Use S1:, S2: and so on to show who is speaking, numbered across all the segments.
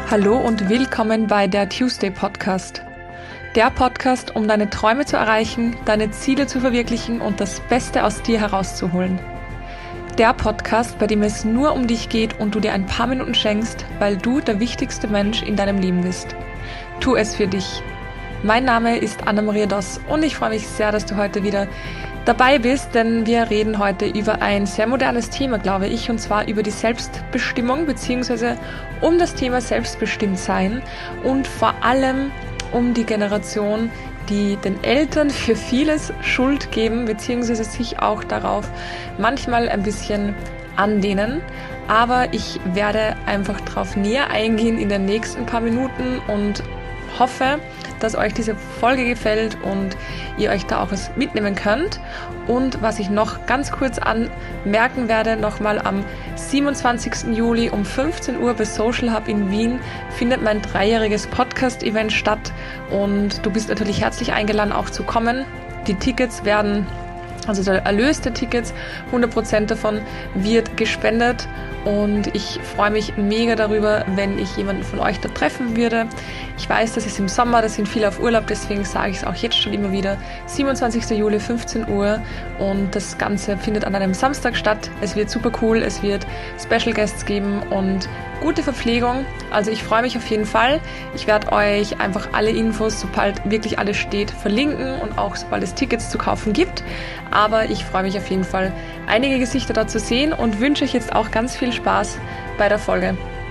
S1: Hallo und willkommen bei der Tuesday Podcast. Der Podcast, um deine Träume zu erreichen, deine Ziele zu verwirklichen und das Beste aus dir herauszuholen. Der Podcast, bei dem es nur um dich geht und du dir ein paar Minuten schenkst, weil du der wichtigste Mensch in deinem Leben bist. Tu es für dich. Mein Name ist Anna-Maria Doss und ich freue mich sehr, dass du heute wieder dabei bist, denn wir reden heute über ein sehr modernes Thema, glaube ich, und zwar über die Selbstbestimmung bzw. um das Thema Selbstbestimmtsein und vor allem um die Generation, die den Eltern für vieles Schuld geben bzw. sich auch darauf manchmal ein bisschen anlehnen. Aber ich werde einfach darauf näher eingehen in den nächsten paar Minuten und hoffe, dass euch diese Folge gefällt und ihr euch da auch was mitnehmen könnt. Und was ich noch ganz kurz anmerken werde, nochmal am 27. Juli um 15 Uhr bei Social Hub in Wien findet mein 3-jähriges Podcast-Event statt und du bist natürlich herzlich eingeladen, auch zu kommen. Die Tickets werden, also der Erlös der Tickets, 100% davon wird gespendet und ich freue mich mega darüber, wenn ich jemanden von euch da treffen würde. Ich weiß, das ist im Sommer, da sind viele auf Urlaub, deswegen sage ich es auch jetzt schon immer wieder. 27. Juli, 15 Uhr und das Ganze findet an einem Samstag statt. Es wird super cool, es wird Special Guests geben und gute Verpflegung. Also ich freue mich auf jeden Fall. Ich werde euch einfach alle Infos, sobald wirklich alles steht, verlinken und auch sobald es Tickets zu kaufen gibt. Aber ich freue mich auf jeden Fall, einige Gesichter da zu sehen und wünsche euch jetzt auch ganz viel Spaß bei der Folge.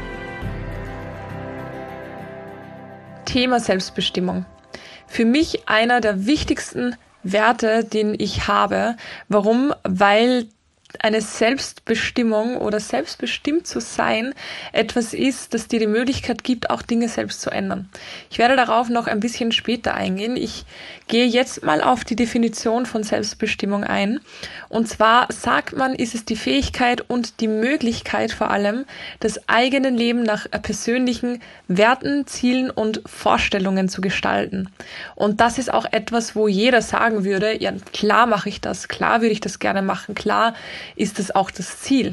S1: Thema Selbstbestimmung. Für mich einer der wichtigsten Werte, den ich habe. Warum? Weil eine Selbstbestimmung oder selbstbestimmt zu sein etwas ist, das dir die Möglichkeit gibt, auch Dinge selbst zu ändern. Ich werde darauf noch ein bisschen später eingehen. Ich gehe jetzt mal auf die Definition von Selbstbestimmung ein. Und zwar sagt man, ist es die Fähigkeit und die Möglichkeit vor allem, das eigene Leben nach persönlichen Werten, Zielen und Vorstellungen zu gestalten. Und das ist auch etwas, wo jeder sagen würde, ja klar mache ich das, klar würde ich das gerne machen, klar ist das auch das Ziel.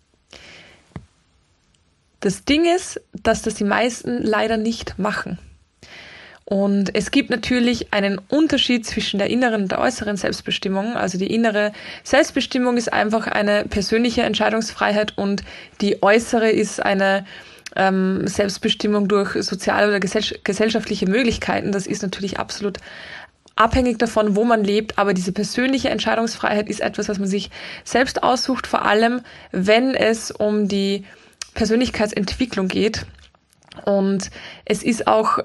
S1: Das Ding ist, dass das die meisten leider nicht machen. Und es gibt natürlich einen Unterschied zwischen der inneren und der äußeren Selbstbestimmung. Also die innere Selbstbestimmung ist einfach eine persönliche Entscheidungsfreiheit und die äußere ist eine Selbstbestimmung durch soziale oder gesellschaftliche Möglichkeiten. Das ist natürlich absolut abhängig davon, wo man lebt, aber diese persönliche Entscheidungsfreiheit ist etwas, was man sich selbst aussucht, vor allem wenn es um die Persönlichkeitsentwicklung geht. Und es ist auch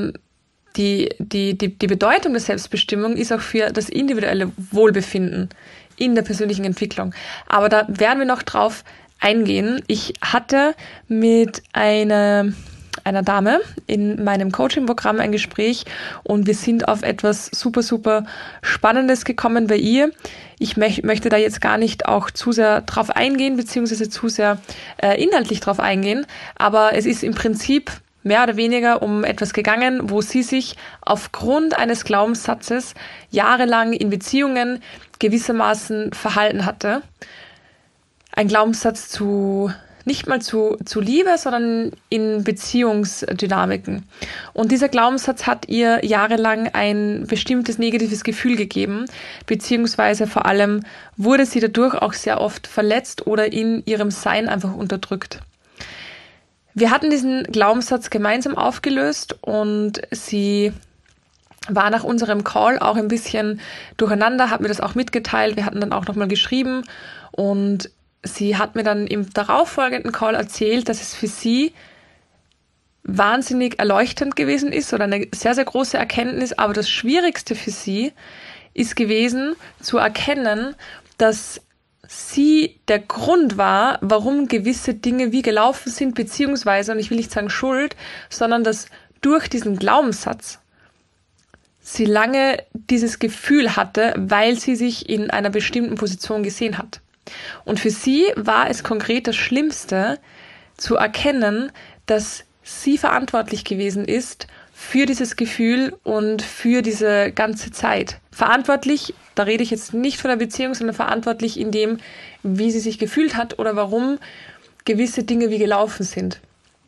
S1: die Bedeutung der Selbstbestimmung ist auch für das individuelle Wohlbefinden in der persönlichen Entwicklung. Aber da werden wir noch drauf eingehen. Ich hatte mit einer Dame in meinem Coaching-Programm ein Gespräch und wir sind auf etwas super, super Spannendes gekommen bei ihr. Ich möchte da jetzt gar nicht auch zu sehr drauf eingehen, beziehungsweise zu sehr inhaltlich drauf eingehen, aber es ist im Prinzip mehr oder weniger um etwas gegangen, wo sie sich aufgrund eines Glaubenssatzes jahrelang in Beziehungen gewissermaßen verhalten hatte. Ein Glaubenssatz nicht mal zu Liebe, sondern in Beziehungsdynamiken. Und dieser Glaubenssatz hat ihr jahrelang ein bestimmtes negatives Gefühl gegeben, beziehungsweise vor allem wurde sie dadurch auch sehr oft verletzt oder in ihrem Sein einfach unterdrückt. Wir hatten diesen Glaubenssatz gemeinsam aufgelöst und sie war nach unserem Call auch ein bisschen durcheinander, hat mir das auch mitgeteilt. Wir hatten dann auch nochmal geschrieben und sie hat mir dann im darauffolgenden Call erzählt, dass es für sie wahnsinnig erleuchtend gewesen ist oder eine sehr, sehr große Erkenntnis. Aber das Schwierigste für sie ist gewesen, zu erkennen, dass sie der Grund war, warum gewisse Dinge wie gelaufen sind, beziehungsweise, und ich will nicht sagen Schuld, sondern dass durch diesen Glaubenssatz sie lange dieses Gefühl hatte, weil sie sich in einer bestimmten Position gesehen hat. Und für sie war es konkret das Schlimmste, zu erkennen, dass sie verantwortlich gewesen ist für dieses Gefühl und für diese ganze Zeit. Verantwortlich, da rede ich jetzt nicht von der Beziehung, sondern verantwortlich in dem, wie sie sich gefühlt hat oder warum gewisse Dinge wie gelaufen sind.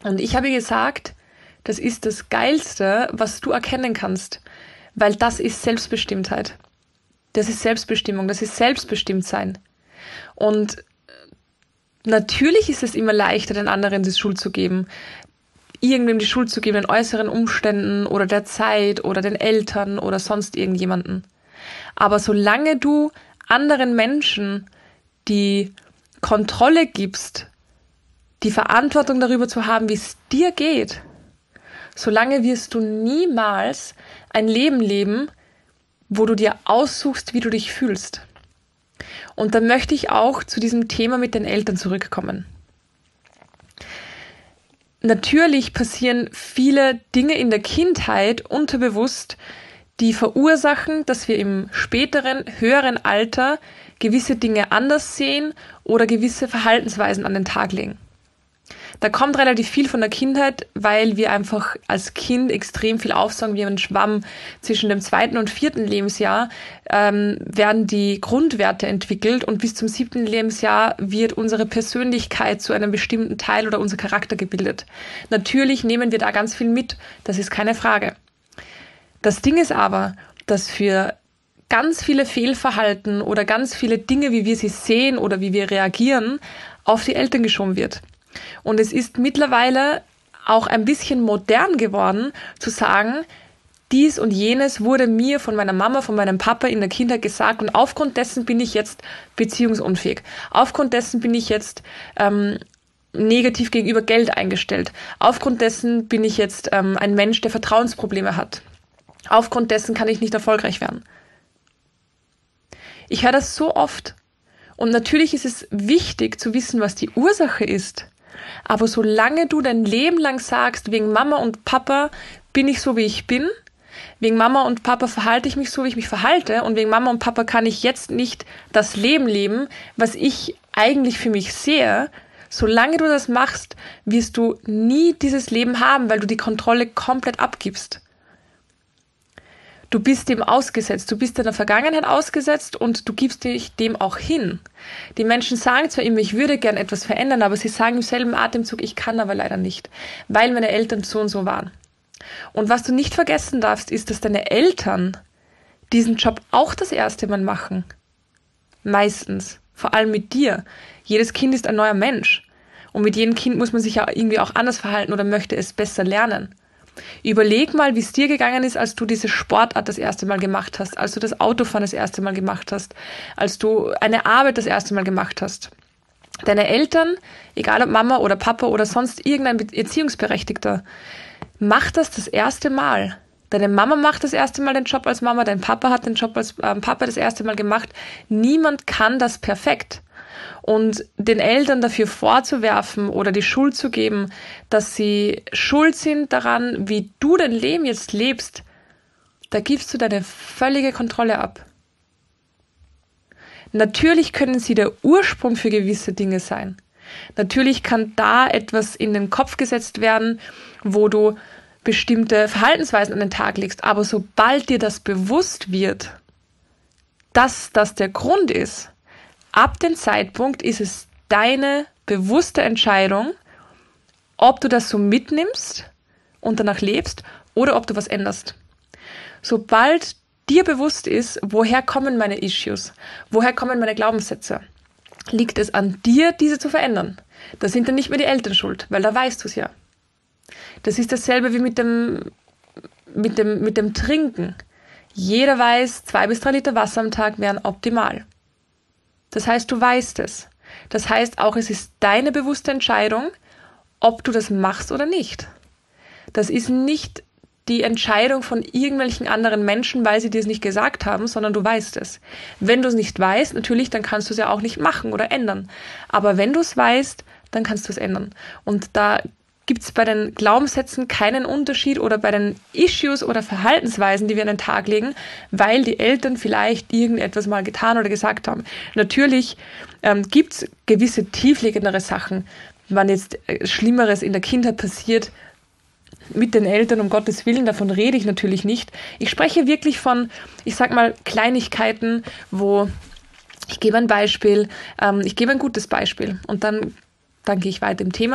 S1: Und ich habe gesagt, das ist das Geilste, was du erkennen kannst, weil das ist Selbstbestimmtheit. Das ist Selbstbestimmung, das ist Selbstbestimmtsein. Und natürlich ist es immer leichter, den anderen die Schuld zu geben, irgendwem die Schuld zu geben, den äußeren Umständen oder der Zeit oder den Eltern oder sonst irgendjemanden. Aber solange du anderen Menschen die Kontrolle gibst, die Verantwortung darüber zu haben, wie es dir geht, solange wirst du niemals ein Leben leben, wo du dir aussuchst, wie du dich fühlst. Und dann möchte ich auch zu diesem Thema mit den Eltern zurückkommen. Natürlich passieren viele Dinge in der Kindheit unterbewusst, die verursachen, dass wir im späteren, höheren Alter gewisse Dinge anders sehen oder gewisse Verhaltensweisen an den Tag legen. Da kommt relativ viel von der Kindheit, weil wir einfach als Kind extrem viel aufsaugen. Wie ein Schwamm zwischen dem 2. und 4. Lebensjahr werden die Grundwerte entwickelt und bis zum 7. Lebensjahr wird unsere Persönlichkeit zu einem bestimmten Teil oder unser Charakter gebildet. Natürlich nehmen wir da ganz viel mit, das ist keine Frage. Das Ding ist aber, dass für ganz viele Fehlverhalten oder ganz viele Dinge, wie wir sie sehen oder wie wir reagieren, auf die Eltern geschoben wird. Und es ist mittlerweile auch ein bisschen modern geworden, zu sagen, dies und jenes wurde mir von meiner Mama, von meinem Papa in der Kindheit gesagt und aufgrund dessen bin ich jetzt beziehungsunfähig. Aufgrund dessen bin ich jetzt negativ gegenüber Geld eingestellt. Aufgrund dessen bin ich jetzt ein Mensch, der Vertrauensprobleme hat. Aufgrund dessen kann ich nicht erfolgreich werden. Ich höre das so oft. Und natürlich ist es wichtig zu wissen, was die Ursache ist. Aber solange du dein Leben lang sagst, wegen Mama und Papa bin ich so, wie ich bin, wegen Mama und Papa verhalte ich mich so, wie ich mich verhalte und wegen Mama und Papa kann ich jetzt nicht das Leben leben, was ich eigentlich für mich sehe, solange du das machst, wirst du nie dieses Leben haben, weil du die Kontrolle komplett abgibst. Du bist dem ausgesetzt, du bist deiner Vergangenheit ausgesetzt und du gibst dich dem auch hin. Die Menschen sagen zwar immer, ich würde gern etwas verändern, aber sie sagen im selben Atemzug, ich kann aber leider nicht, weil meine Eltern so und so waren. Und was du nicht vergessen darfst, ist, dass deine Eltern diesen Job auch das erste Mal machen. Meistens. Vor allem mit dir. Jedes Kind ist ein neuer Mensch. Und mit jedem Kind muss man sich ja irgendwie auch anders verhalten oder möchte es besser lernen. Überleg mal, wie es dir gegangen ist, als du diese Sportart das erste Mal gemacht hast, als du das Autofahren das erste Mal gemacht hast, als du eine Arbeit das erste Mal gemacht hast. Deine Eltern, egal ob Mama oder Papa oder sonst irgendein Erziehungsberechtigter, macht das erste Mal. Deine Mama macht das erste Mal den Job als Mama, dein Papa hat den Job als Papa das erste Mal gemacht. Niemand kann das perfekt. Und den Eltern dafür vorzuwerfen oder die Schuld zu geben, dass sie schuld sind daran, wie du dein Leben jetzt lebst, da gibst du deine völlige Kontrolle ab. Natürlich können sie der Ursprung für gewisse Dinge sein. Natürlich kann da etwas in den Kopf gesetzt werden, wo du bestimmte Verhaltensweisen an den Tag legst. Aber sobald dir das bewusst wird, dass das der Grund ist, ab dem Zeitpunkt ist es deine bewusste Entscheidung, ob du das so mitnimmst und danach lebst oder ob du was änderst. Sobald dir bewusst ist, woher kommen meine Issues, woher kommen meine Glaubenssätze, liegt es an dir, diese zu verändern. Da sind dann nicht mehr die Eltern schuld, weil da weißt du es ja. Das ist dasselbe wie mit dem Trinken. Jeder weiß, 2 bis 3 Liter Wasser am Tag wären optimal. Das heißt, du weißt es. Das heißt auch, es ist deine bewusste Entscheidung, ob du das machst oder nicht. Das ist nicht die Entscheidung von irgendwelchen anderen Menschen, weil sie dir es nicht gesagt haben, sondern du weißt es. Wenn du es nicht weißt, natürlich, dann kannst du es ja auch nicht machen oder ändern. Aber wenn du es weißt, dann kannst du es ändern. Und da gibt es bei den Glaubenssätzen keinen Unterschied oder bei den Issues oder Verhaltensweisen, die wir an den Tag legen, weil die Eltern vielleicht irgendetwas mal getan oder gesagt haben. Natürlich gibt es gewisse tiefliegendere Sachen, wann jetzt Schlimmeres in der Kindheit passiert mit den Eltern, um Gottes Willen, davon rede ich natürlich nicht. Ich spreche wirklich von, ich sag mal, Kleinigkeiten, wo ich gebe ein Beispiel, ich gebe ein gutes Beispiel und dann gehe ich weiter im Thema.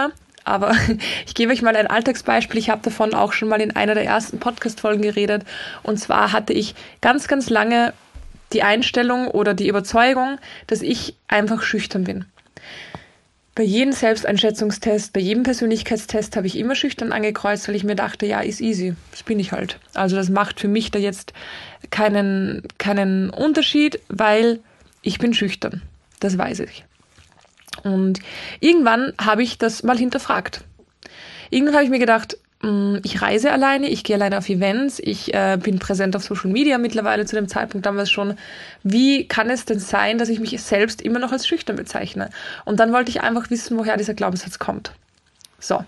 S1: aber ich gebe euch mal ein Alltagsbeispiel. Ich habe davon auch schon mal in einer der ersten Podcast-Folgen geredet. Und zwar hatte ich ganz, ganz lange die Einstellung oder die Überzeugung, dass ich einfach schüchtern bin. Bei jedem Selbsteinschätzungstest, bei jedem Persönlichkeitstest habe ich immer schüchtern angekreuzt, weil ich mir dachte, ja, ist easy, das bin ich halt. Also das macht für mich da jetzt keinen Unterschied, weil ich bin schüchtern. Das weiß ich. Und irgendwann habe ich das mal hinterfragt. Irgendwann habe ich mir gedacht, ich reise alleine, ich gehe alleine auf Events, ich bin präsent auf Social Media mittlerweile zu dem Zeitpunkt damals schon. Wie kann es denn sein, dass ich mich selbst immer noch als schüchtern bezeichne? Und dann wollte ich einfach wissen, woher dieser Glaubenssatz kommt. So.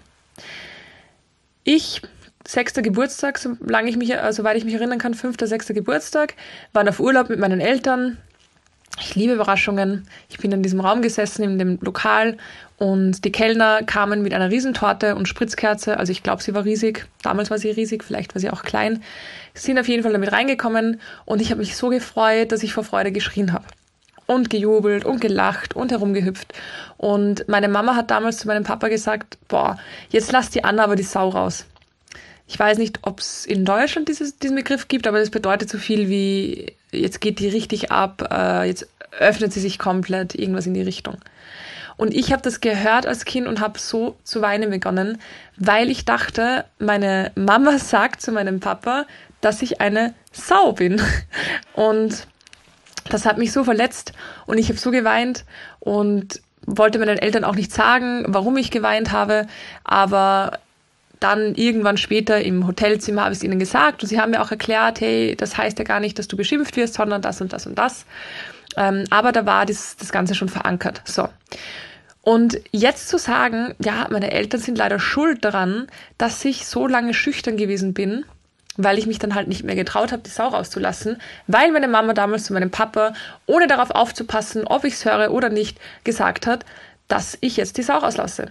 S1: 6. Geburtstag, soweit ich mich erinnern kann, 5., 6. Geburtstag, waren auf Urlaub mit meinen Eltern. Ich liebe Überraschungen. Ich bin in diesem Raum gesessen, in dem Lokal, und die Kellner kamen mit einer Riesentorte und Spritzkerze. Also ich glaube, sie war riesig. Damals war sie riesig, vielleicht war sie auch klein. Sind auf jeden Fall damit reingekommen und ich habe mich so gefreut, dass ich vor Freude geschrien habe. Und gejubelt und gelacht und herumgehüpft. Und meine Mama hat damals zu meinem Papa gesagt, boah, jetzt lass die Anna aber die Sau raus. Ich weiß nicht, ob es in Deutschland diesen Begriff gibt, aber das bedeutet so viel wie, jetzt geht die richtig ab, jetzt öffnet sie sich komplett, irgendwas in die Richtung. Und ich habe das gehört als Kind und habe so zu weinen begonnen, weil ich dachte, meine Mama sagt zu meinem Papa, dass ich eine Sau bin. Und das hat mich so verletzt und ich habe so geweint und wollte meinen Eltern auch nicht sagen, warum ich geweint habe, aber dann irgendwann später im Hotelzimmer habe ich es ihnen gesagt und sie haben mir auch erklärt, hey, das heißt ja gar nicht, dass du beschimpft wirst, sondern das und das und das. Aber da war das Ganze schon verankert. So. Und jetzt zu sagen, ja, meine Eltern sind leider schuld daran, dass ich so lange schüchtern gewesen bin, weil ich mich dann halt nicht mehr getraut habe, die Sau rauszulassen, weil meine Mama damals zu meinem Papa, ohne darauf aufzupassen, ob ich es höre oder nicht, gesagt hat, dass ich jetzt die Sau rauslasse.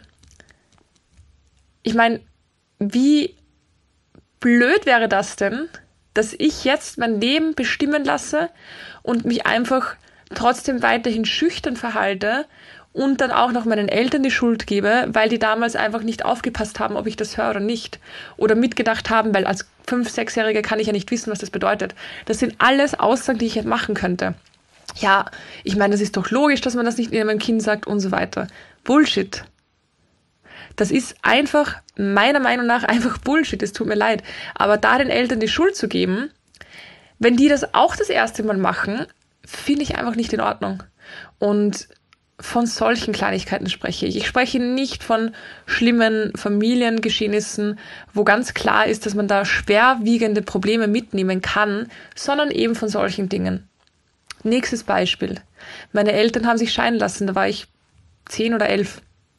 S1: Ich meine, wie blöd wäre das denn, dass ich jetzt mein Leben bestimmen lasse und mich einfach trotzdem weiterhin schüchtern verhalte und dann auch noch meinen Eltern die Schuld gebe, weil die damals einfach nicht aufgepasst haben, ob ich das höre oder nicht. Oder mitgedacht haben, weil als 5-, 6-Jährige kann ich ja nicht wissen, was das bedeutet. Das sind alles Aussagen, die ich jetzt machen könnte. Ja, ich meine, das ist doch logisch, dass man das nicht meinem Kind sagt und so weiter. Bullshit. Das ist einfach, meiner Meinung nach, einfach Bullshit. Es tut mir leid. Aber da den Eltern die Schuld zu geben, wenn die das auch das erste Mal machen, finde ich einfach nicht in Ordnung. Und von solchen Kleinigkeiten spreche ich. Ich spreche nicht von schlimmen Familiengeschehnissen, wo ganz klar ist, dass man da schwerwiegende Probleme mitnehmen kann, sondern eben von solchen Dingen. Nächstes Beispiel. Meine Eltern haben sich scheiden lassen, da war ich 10 oder 11.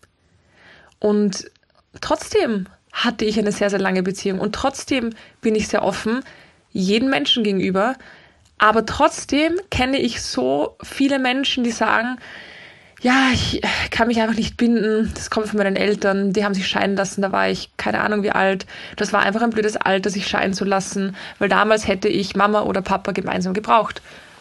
S1: Und trotzdem hatte ich eine sehr, sehr lange Beziehung und trotzdem bin ich sehr offen, jedem Menschen gegenüber. Aber trotzdem kenne ich so viele Menschen, die sagen, ja, ich kann mich einfach nicht binden, das kommt von meinen Eltern, die haben sich scheiden lassen, da war ich keine Ahnung wie alt. Das war einfach ein blödes Alter, sich scheiden zu lassen, weil damals hätte ich Mama oder Papa gemeinsam gebraucht.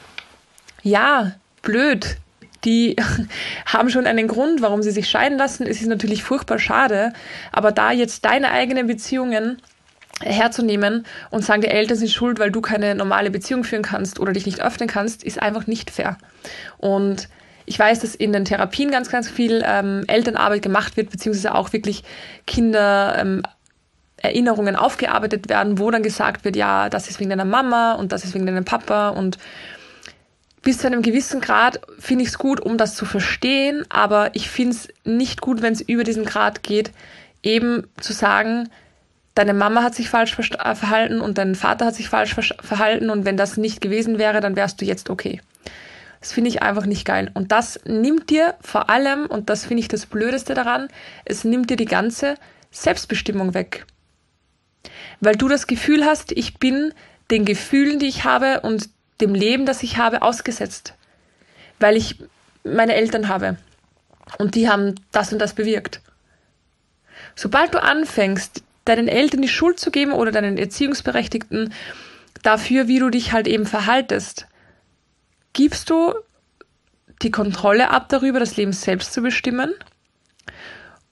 S1: Ja, blöd. Die haben schon einen Grund, warum sie sich scheiden lassen. Es ist natürlich furchtbar schade, aber da jetzt deine eigenen Beziehungen herzunehmen und sagen, die Eltern sind schuld, weil du keine normale Beziehung führen kannst oder dich nicht öffnen kannst, ist einfach nicht fair. Und ich weiß, dass in den Therapien ganz, ganz viel Elternarbeit gemacht wird, beziehungsweise auch wirklich Kinder Erinnerungen aufgearbeitet werden, wo dann gesagt wird, ja, das ist wegen deiner Mama und das ist wegen deinem Papa, und bis zu einem gewissen Grad finde ich es gut, um das zu verstehen, aber ich finde es nicht gut, wenn es über diesen Grad geht, eben zu sagen, deine Mama hat sich falsch verhalten und dein Vater hat sich falsch verhalten und wenn das nicht gewesen wäre, dann wärst du jetzt okay. Das finde ich einfach nicht geil. Und das nimmt dir vor allem, und das finde ich das Blödeste daran, es nimmt dir die ganze Selbstbestimmung weg. Weil du das Gefühl hast, ich bin den Gefühlen, die ich habe und dem Leben, das ich habe, ausgesetzt. Weil ich meine Eltern habe. Und die haben das und das bewirkt. Sobald du anfängst, deinen Eltern die Schuld zu geben oder deinen Erziehungsberechtigten dafür, wie du dich halt eben verhaltest, gibst du die Kontrolle ab darüber, das Leben selbst zu bestimmen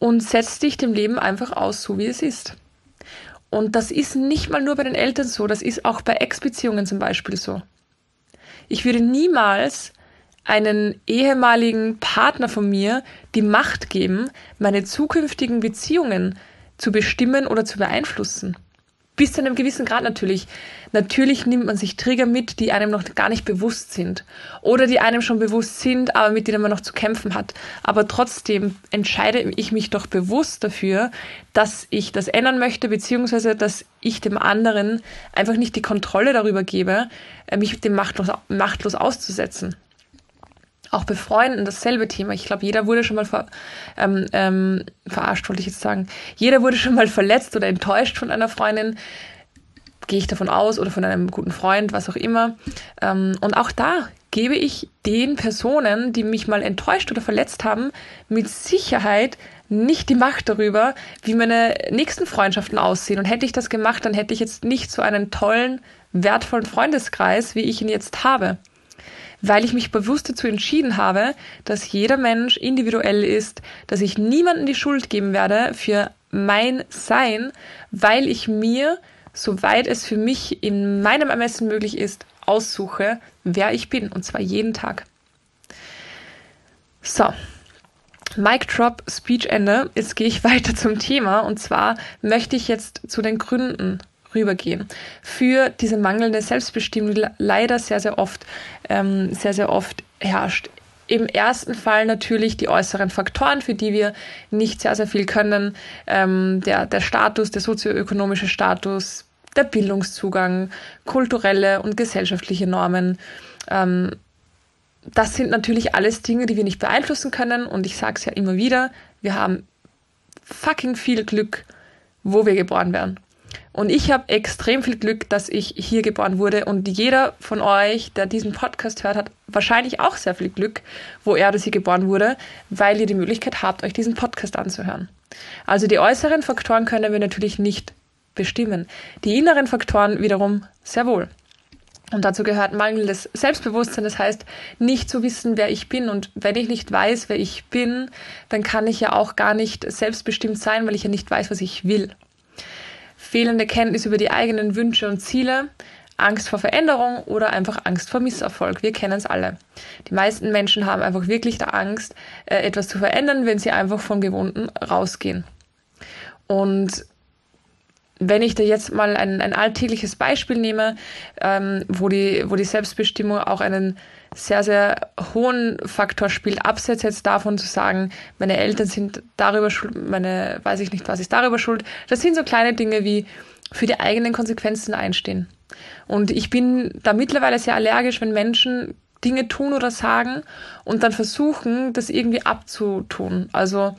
S1: und setz dich dem Leben einfach aus, so wie es ist. Und das ist nicht mal nur bei den Eltern so, das ist auch bei Ex-Beziehungen zum Beispiel so. Ich würde niemals einen ehemaligen Partner von mir die Macht geben, meine zukünftigen Beziehungen zu bestimmen oder zu beeinflussen. Bis zu einem gewissen Grad natürlich. Natürlich nimmt man sich Trigger mit, die einem noch gar nicht bewusst sind. Oder die einem schon bewusst sind, aber mit denen man noch zu kämpfen hat. Aber trotzdem entscheide ich mich doch bewusst dafür, dass ich das ändern möchte, beziehungsweise dass ich dem anderen einfach nicht die Kontrolle darüber gebe, mich dem machtlos auszusetzen. Auch bei Freunden dasselbe Thema. Ich glaube, jeder wurde schon mal verarscht, wollte ich jetzt sagen. Jeder wurde schon mal verletzt oder enttäuscht von einer Freundin, gehe ich davon aus, oder von einem guten Freund, was auch immer. Und auch da gebe ich den Personen, die mich mal enttäuscht oder verletzt haben, mit Sicherheit nicht die Macht darüber, wie meine nächsten Freundschaften aussehen. Und hätte ich das gemacht, dann hätte ich jetzt nicht so einen tollen, wertvollen Freundeskreis, wie ich ihn jetzt habe. Weil ich mich bewusst dazu entschieden habe, dass jeder Mensch individuell ist, dass ich niemandem die Schuld geben werde für mein Sein, weil ich mir, soweit es für mich in meinem Ermessen möglich ist, aussuche, wer ich bin, und zwar jeden Tag. So, Mic Drop, Speech Ende. Jetzt gehe ich weiter zum Thema, und zwar möchte ich jetzt zu den Gründen rübergehen für diese mangelnde Selbstbestimmung, die leider sehr, sehr oft herrscht. Im ersten Fall natürlich die äußeren Faktoren, für die wir nicht sehr, sehr viel können. Der Status, der sozioökonomische Status, der Bildungszugang, kulturelle und gesellschaftliche Normen. Das sind natürlich alles Dinge, die wir nicht beeinflussen können. Und ich sage es ja immer wieder, wir haben fucking viel Glück, wo wir geboren werden. Und ich habe extrem viel Glück, dass ich hier geboren wurde. Und jeder von euch, der diesen Podcast hört, hat wahrscheinlich auch sehr viel Glück, wo er oder sie geboren wurde, weil ihr die Möglichkeit habt, euch diesen Podcast anzuhören. Also die äußeren Faktoren können wir natürlich nicht bestimmen. Die inneren Faktoren wiederum sehr wohl. Und dazu gehört mangelndes Selbstbewusstsein, das heißt, nicht zu wissen, wer ich bin. Und wenn ich nicht weiß, wer ich bin, dann kann ich ja auch gar nicht selbstbestimmt sein, weil ich ja nicht weiß, was ich will. Fehlende Kenntnis über die eigenen Wünsche und Ziele, Angst vor Veränderung oder einfach Angst vor Misserfolg. Wir kennen es alle. Die meisten Menschen haben einfach wirklich da Angst, etwas zu verändern, wenn sie einfach vom Gewohnten rausgehen. Und wenn ich da jetzt mal ein alltägliches Beispiel nehme, wo die Selbstbestimmung auch einen sehr, sehr hohen Faktor spielt, abseits jetzt davon zu sagen, meine Eltern sind darüber schuld, weiß ich nicht, was ist darüber schuld. Das sind so kleine Dinge wie für die eigenen Konsequenzen einstehen. Und ich bin da mittlerweile sehr allergisch, wenn Menschen Dinge tun oder sagen und dann versuchen, das irgendwie abzutun. Also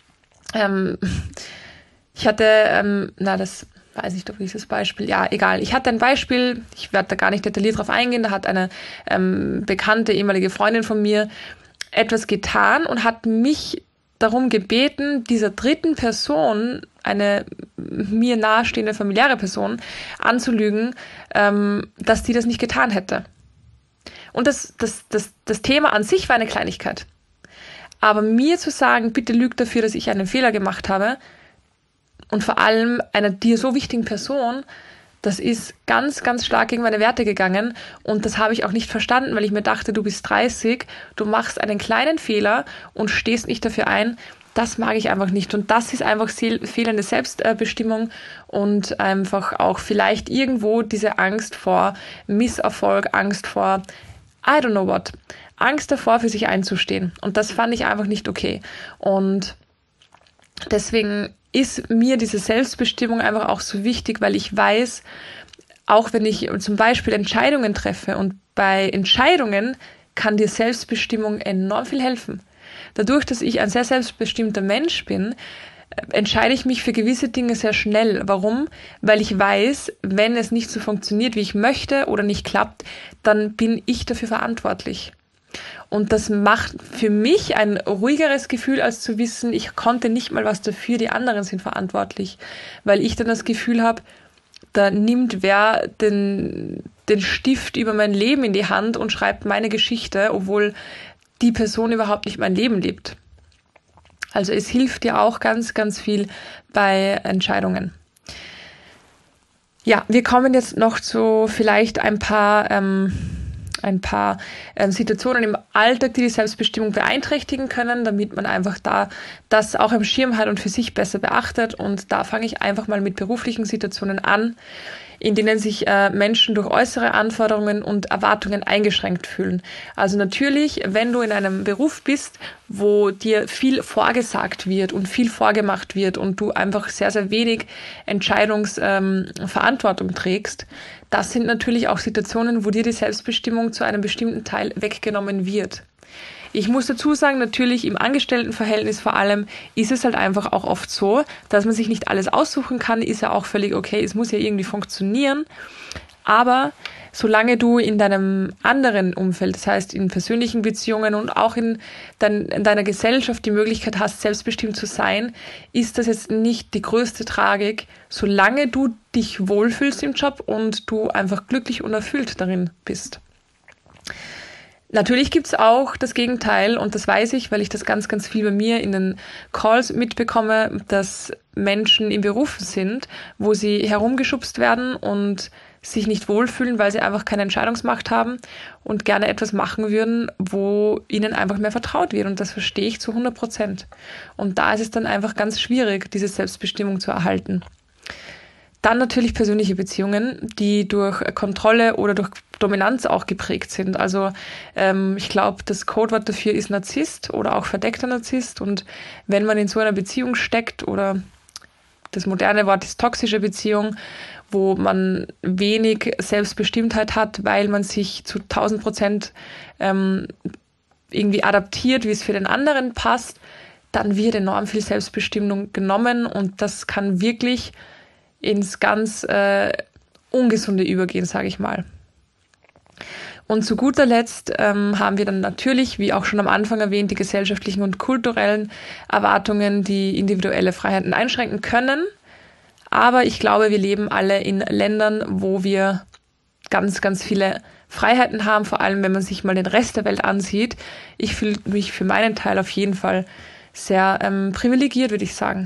S1: ich hatte, das weiß nicht, ob dieses Beispiel, ja, egal. Ich hatte ein Beispiel, ich werde da gar nicht detailliert drauf eingehen, da hat eine bekannte ehemalige Freundin von mir etwas getan und hat mich darum gebeten, dieser dritten Person, eine mir nahestehende familiäre Person, anzulügen, dass die das nicht getan hätte. Und das Thema an sich war eine Kleinigkeit. Aber mir zu sagen, bitte lüg dafür, dass ich einen Fehler gemacht habe, und vor allem einer dir so wichtigen Person, das ist ganz, ganz stark gegen meine Werte gegangen. Und das habe ich auch nicht verstanden, weil ich mir dachte, du bist 30, du machst einen kleinen Fehler und stehst nicht dafür ein. Das mag ich einfach nicht. Und das ist einfach fehlende Selbstbestimmung und einfach auch vielleicht irgendwo diese Angst vor Misserfolg, Angst vor I don't know what. Angst davor, für sich einzustehen. Und das fand ich einfach nicht okay. Und deswegen ist mir diese Selbstbestimmung einfach auch so wichtig, weil ich weiß, auch wenn ich zum Beispiel Entscheidungen treffe, und bei Entscheidungen kann dir Selbstbestimmung enorm viel helfen. Dadurch, dass ich ein sehr selbstbestimmter Mensch bin, entscheide ich mich für gewisse Dinge sehr schnell. Warum? Weil ich weiß, wenn es nicht so funktioniert, wie ich möchte oder nicht klappt, dann bin ich dafür verantwortlich. Und das macht für mich ein ruhigeres Gefühl, als zu wissen, ich konnte nicht mal was dafür, die anderen sind verantwortlich. Weil ich dann das Gefühl habe, da nimmt wer den Stift über mein Leben in die Hand und schreibt meine Geschichte, obwohl die Person überhaupt nicht mein Leben lebt. Also es hilft dir auch ganz, ganz viel bei Entscheidungen. Ja, wir kommen jetzt noch zu vielleicht ein paar Situationen im Alltag, die die Selbstbestimmung beeinträchtigen können, damit man einfach da das auch im Schirm hat und für sich besser beachtet. Und da fange ich einfach mal mit beruflichen Situationen an, in denen sich Menschen durch äußere Anforderungen und Erwartungen eingeschränkt fühlen. Also natürlich, wenn du in einem Beruf bist, wo dir viel vorgesagt wird und viel vorgemacht wird und du einfach sehr, sehr wenig Entscheidungsverantwortung trägst, das sind natürlich auch Situationen, wo dir die Selbstbestimmung zu einem bestimmten Teil weggenommen wird. Ich muss dazu sagen, natürlich im Angestelltenverhältnis vor allem ist es halt einfach auch oft so, dass man sich nicht alles aussuchen kann, ist ja auch völlig okay, es muss ja irgendwie funktionieren, aber solange du in deinem anderen Umfeld, das heißt in persönlichen Beziehungen und auch in deiner Gesellschaft die Möglichkeit hast, selbstbestimmt zu sein, ist das jetzt nicht die größte Tragik, solange du dich wohlfühlst im Job und du einfach glücklich und erfüllt darin bist. Natürlich gibt's auch das Gegenteil und das weiß ich, weil ich das ganz, ganz viel bei mir in den Calls mitbekomme, dass Menschen in Berufen sind, wo sie herumgeschubst werden und sich nicht wohlfühlen, weil sie einfach keine Entscheidungsmacht haben und gerne etwas machen würden, wo ihnen einfach mehr vertraut wird. Und das verstehe ich zu 100%. Und da ist es dann einfach ganz schwierig, diese Selbstbestimmung zu erhalten. Dann natürlich persönliche Beziehungen, die durch Kontrolle oder durch Dominanz auch geprägt sind. Also ich glaube, das Codewort dafür ist Narzisst oder auch verdeckter Narzisst. Und wenn man in so einer Beziehung steckt, oder das moderne Wort ist toxische Beziehung, wo man wenig Selbstbestimmtheit hat, weil man sich zu 1000% irgendwie adaptiert, wie es für den anderen passt, dann wird enorm viel Selbstbestimmung genommen und das kann wirklich ins ganz Ungesunde übergehen, sage ich mal. Und zu guter Letzt haben wir dann natürlich, wie auch schon am Anfang erwähnt, die gesellschaftlichen und kulturellen Erwartungen, die individuelle Freiheiten einschränken können. Aber ich glaube, wir leben alle in Ländern, wo wir ganz, ganz viele Freiheiten haben, vor allem wenn man sich mal den Rest der Welt ansieht. Ich fühle mich für meinen Teil auf jeden Fall sehr privilegiert, würde ich sagen.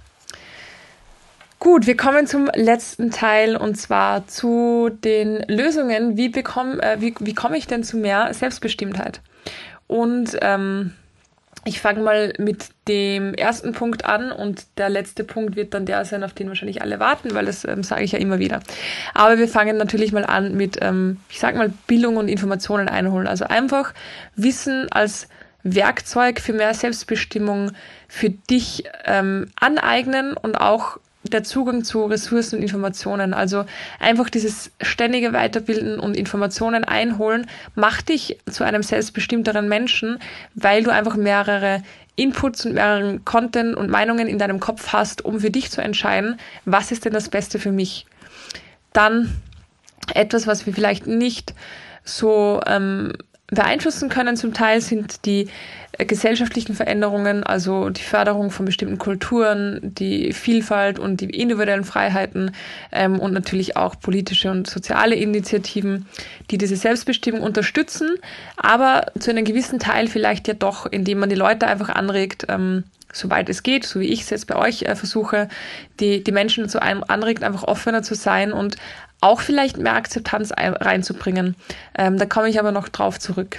S1: Gut, wir kommen zum letzten Teil und zwar zu den Lösungen. Wie komme ich denn zu mehr Selbstbestimmtheit? Und ich fange mal mit dem ersten Punkt an und der letzte Punkt wird dann der sein, auf den wahrscheinlich alle warten, weil das sage ich ja immer wieder. Aber wir fangen natürlich mal an mit, Bildung und Informationen einholen. Also einfach Wissen als Werkzeug für mehr Selbstbestimmung für dich aneignen und auch der Zugang zu Ressourcen und Informationen. Also einfach dieses ständige Weiterbilden und Informationen einholen macht dich zu einem selbstbestimmteren Menschen, weil du einfach mehrere Inputs und mehreren Content und Meinungen in deinem Kopf hast, um für dich zu entscheiden, was ist denn das Beste für mich. Dann etwas, was wir vielleicht nicht so beeinflussen können zum Teil, sind die gesellschaftlichen Veränderungen, also die Förderung von bestimmten Kulturen, die Vielfalt und die individuellen Freiheiten und natürlich auch politische und soziale Initiativen, die diese Selbstbestimmung unterstützen, aber zu einem gewissen Teil vielleicht ja doch, indem man die Leute einfach anregt, soweit es geht, so wie ich es jetzt bei euch versuche, die Menschen dazu anregt, einfach offener zu sein und auch vielleicht mehr Akzeptanz reinzubringen. Da komme ich aber noch drauf zurück.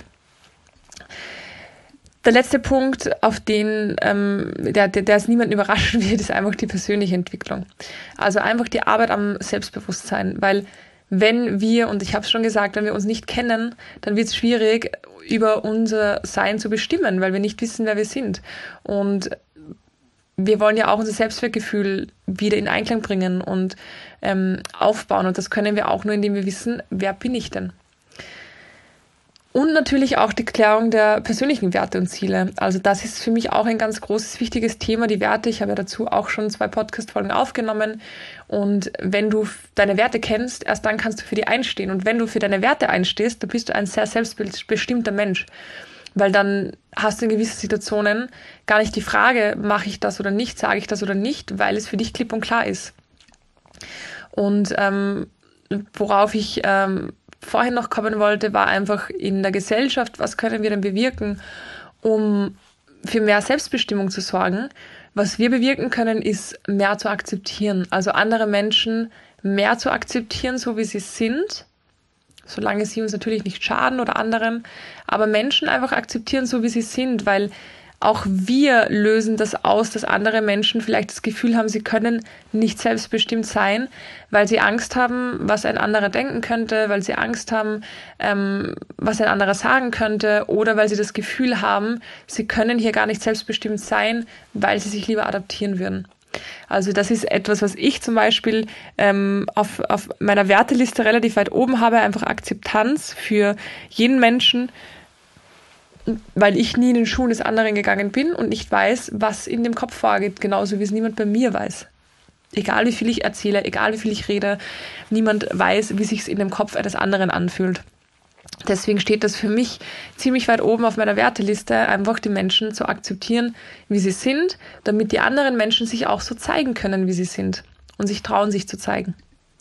S1: Der letzte Punkt, auf den der es niemanden überraschen wird, ist einfach die persönliche Entwicklung. Also einfach die Arbeit am Selbstbewusstsein, weil wenn wir, und ich habe es schon gesagt, wenn wir uns nicht kennen, dann wird es schwierig, über unser Sein zu bestimmen, weil wir nicht wissen, wer wir sind. Und wir wollen ja auch unser Selbstwertgefühl wieder in Einklang bringen und aufbauen. Und das können wir auch nur, indem wir wissen, wer bin ich denn? Und natürlich auch die Klärung der persönlichen Werte und Ziele. Also das ist für mich auch ein ganz großes, wichtiges Thema, die Werte. Ich habe ja dazu auch schon 2 Podcast-Folgen aufgenommen. Und wenn du deine Werte kennst, erst dann kannst du für die einstehen. Und wenn du für deine Werte einstehst, dann bist du ein sehr selbstbestimmter Mensch. Weil dann hast du in gewissen Situationen gar nicht die Frage, mache ich das oder nicht, sage ich das oder nicht, weil es für dich klipp und klar ist. Und worauf ich vorhin noch kommen wollte, war einfach in der Gesellschaft, was können wir denn bewirken, um für mehr Selbstbestimmung zu sorgen. Was wir bewirken können, ist mehr zu akzeptieren. Also andere Menschen mehr zu akzeptieren, so wie sie sind, solange sie uns natürlich nicht schaden oder anderen, aber Menschen einfach akzeptieren, so wie sie sind, weil auch wir lösen das aus, dass andere Menschen vielleicht das Gefühl haben, sie können nicht selbstbestimmt sein, weil sie Angst haben, was ein anderer denken könnte, weil sie Angst haben, was ein anderer sagen könnte, oder weil sie das Gefühl haben, sie können hier gar nicht selbstbestimmt sein, weil sie sich lieber adaptieren würden. Also das ist etwas, was ich zum Beispiel auf meiner Werteliste relativ weit oben habe, einfach Akzeptanz für jeden Menschen, weil ich nie in den Schuhen des anderen gegangen bin und nicht weiß, was in dem Kopf vorgeht, genauso wie es niemand bei mir weiß. Egal wie viel ich erzähle, egal wie viel ich rede, niemand weiß, wie sich es in dem Kopf eines anderen anfühlt. Deswegen steht das für mich ziemlich weit oben auf meiner Werteliste, einfach die Menschen zu akzeptieren, wie sie sind, damit die anderen Menschen sich auch so zeigen können, wie sie sind und sich trauen, sich zu zeigen.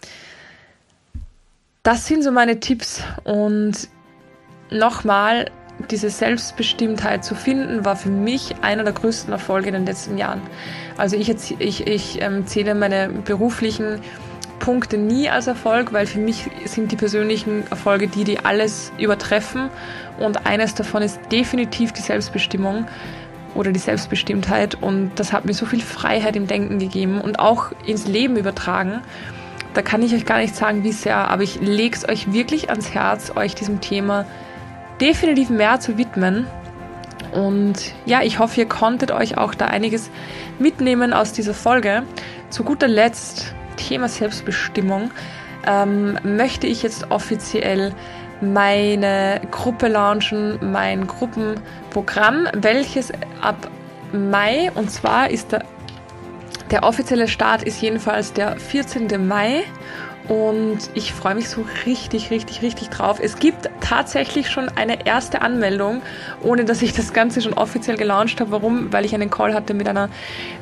S1: Das sind so meine Tipps, und nochmal, diese Selbstbestimmtheit zu finden, war für mich einer der größten Erfolge in den letzten Jahren. Also ich zähle meine beruflichen Punkte nie als Erfolg, weil für mich sind die persönlichen Erfolge die alles übertreffen, und eines davon ist definitiv die Selbstbestimmung oder die Selbstbestimmtheit, und das hat mir so viel Freiheit im Denken gegeben und auch ins Leben übertragen. Da kann ich euch gar nicht sagen, wie sehr, aber ich lege es euch wirklich ans Herz, euch diesem Thema definitiv mehr zu widmen. Und ja, ich hoffe, ihr konntet euch auch da einiges mitnehmen aus dieser Folge. Zu guter Letzt, Thema Selbstbestimmung, möchte ich jetzt offiziell meine Gruppe launchen, mein Gruppenprogramm, welches ab Mai, und zwar ist der offizielle Start ist jedenfalls der 14. Mai. Und ich freue mich so richtig drauf. Es gibt tatsächlich schon eine erste Anmeldung, ohne dass ich das Ganze schon offiziell gelauncht habe. Warum? Weil ich einen Call hatte mit einem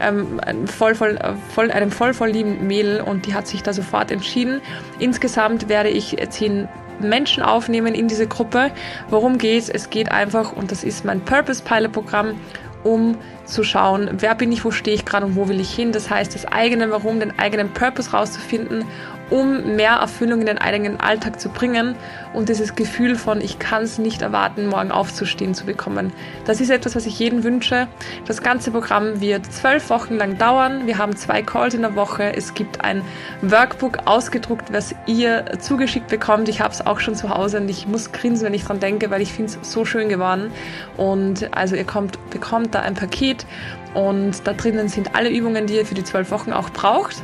S1: voll lieben Mädel, und die hat sich da sofort entschieden. Insgesamt werde ich 10 Menschen aufnehmen in diese Gruppe. Worum geht's? Es geht einfach, und das ist mein Purpose Pilot Programm, um zu schauen, wer bin ich, wo stehe ich gerade und wo will ich hin. Das heißt, das eigene Warum, den eigenen Purpose rauszufinden, um mehr Erfüllung in den eigenen Alltag zu bringen und dieses Gefühl von, ich kann es nicht erwarten, morgen aufzustehen, zu bekommen. Das ist etwas, was ich jedem wünsche. Das ganze Programm wird 12 Wochen lang dauern. Wir haben 2 Calls in der Woche. Es gibt ein Workbook ausgedruckt, was ihr zugeschickt bekommt. Ich habe es auch schon zu Hause und ich muss grinsen, wenn ich dran denke, weil ich finde es so schön geworden. Und also ihr bekommt da ein Paket, und da drinnen sind alle Übungen, die ihr für die 12 Wochen auch braucht.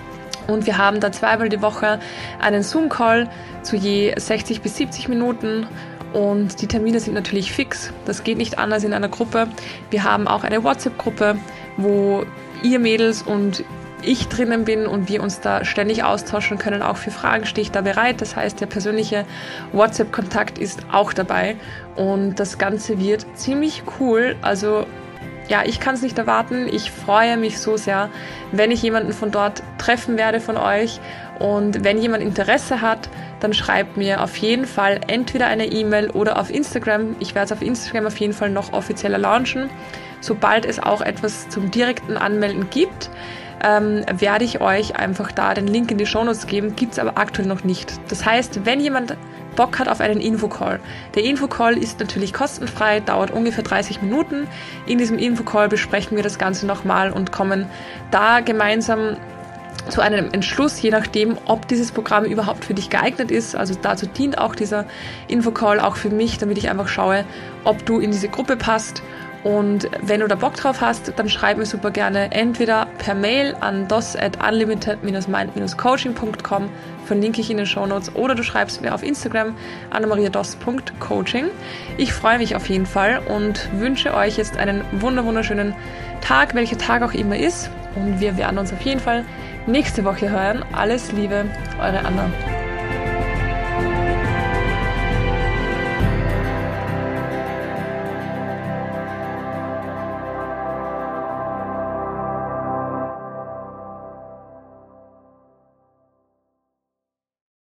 S1: Und wir haben da 2-mal die Woche einen Zoom-Call zu je 60 bis 70 Minuten. Und die Termine sind natürlich fix. Das geht nicht anders in einer Gruppe. Wir haben auch eine WhatsApp-Gruppe, wo ihr Mädels und ich drinnen bin und wir uns da ständig austauschen können. Auch für Fragen stehe ich da bereit. Das heißt, der persönliche WhatsApp-Kontakt ist auch dabei. Und das Ganze wird ziemlich cool. Also ja, ich kann es nicht erwarten. Ich freue mich so sehr, wenn ich jemanden von dort treffen werde von euch. Und wenn jemand Interesse hat, dann schreibt mir auf jeden Fall entweder eine E-Mail oder auf Instagram. Ich werde es auf Instagram auf jeden Fall noch offizieller launchen. Sobald es auch etwas zum direkten Anmelden gibt, werde ich euch einfach da den Link in die Shownotes geben. Gibt es aber aktuell noch nicht. Das heißt, wenn jemand Bock hat auf einen Infocall. Der Infocall ist natürlich kostenfrei, dauert ungefähr 30 Minuten. In diesem Infocall besprechen wir das Ganze nochmal und kommen da gemeinsam zu einem Entschluss, je nachdem, ob dieses Programm überhaupt für dich geeignet ist. Also dazu dient auch dieser Infocall auch für mich, damit ich einfach schaue, ob du in diese Gruppe passt. Und wenn du da Bock drauf hast, dann schreib mir super gerne entweder per Mail an dos@unlimited-mind-coaching.com, verlinke ich in den Shownotes, oder du schreibst mir auf Instagram annemariados.coaching. Ich freue mich auf jeden Fall und wünsche euch jetzt einen wunderschönen Tag, welcher Tag auch immer ist. Und wir werden uns auf jeden Fall nächste Woche hören. Alles Liebe, eure Anna.